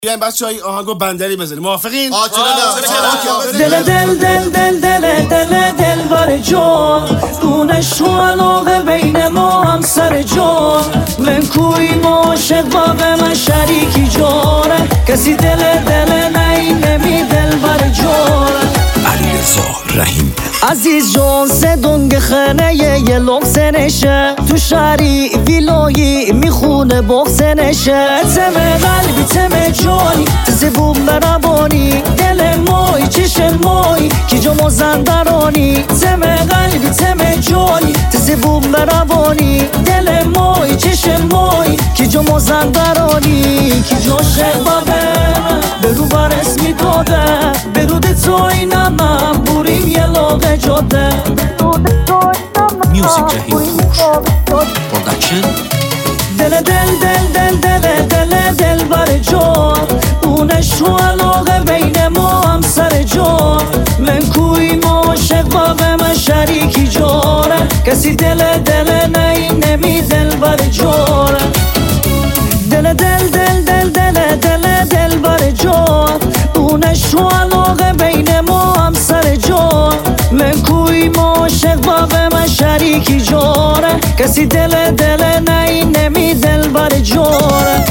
بیاین بچه‌ها این آهنگو بندری بزنیم. موافقین؟ دل دل دل دل دل دل دل بر جان دونش و علاقه بین ما هم سر جان من کوی عاشق باغ من شریکی جاره کسی دل نمی دل بر جان علیرضا رحیم عزیز جان سدونگ خانه یه لغزه نشه تو شهری ویلایی میخونه بغزه نشه تم قلبی تم جانی تزبون برابانی دل مای چشم مای کی جو مزندرانی تم قلبی تم جانی تزبون برابانی دل مای چشم مای کی جو مزندرانی کی جو شبابه برو بر اسمی داده برود تو اینم من بوریم یه لاغه جاده میوزیک رحیم پروداکشن دل دل دل دل دل دل دل بر جان اونش و علاقه بین ما هم سر جان من کوی عاشق باغ من شریکی جاره کسی دل نمی دل بر جاره دل دل دل دل دل دل دل بر جان اونش و علاقه بین ما هم سر جان من کوی عاشق باغ من شریکی جاره کسی دل نمی دل بر جاره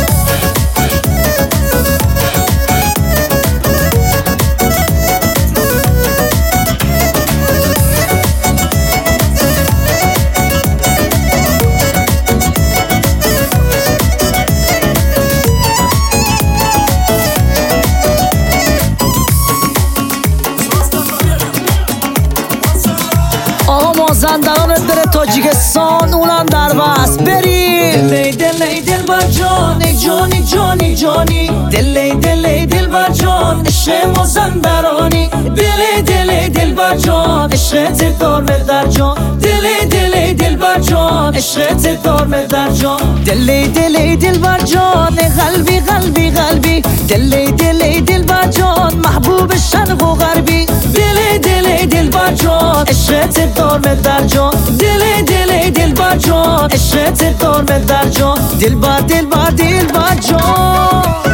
مازندران بره تاجیکستان اونم در بس بری دل بر جان جانی جانی جانی دل بر جان عشق مازندرانی دل بر جان عشقت دار در جان دل بر جان عشقت دار در جان دل بر جان قلبی دل بر جان محبوب شرق و غربی دل بر جان عشقت دار در جان دل بر جان عشقت دار در جان دل بر جان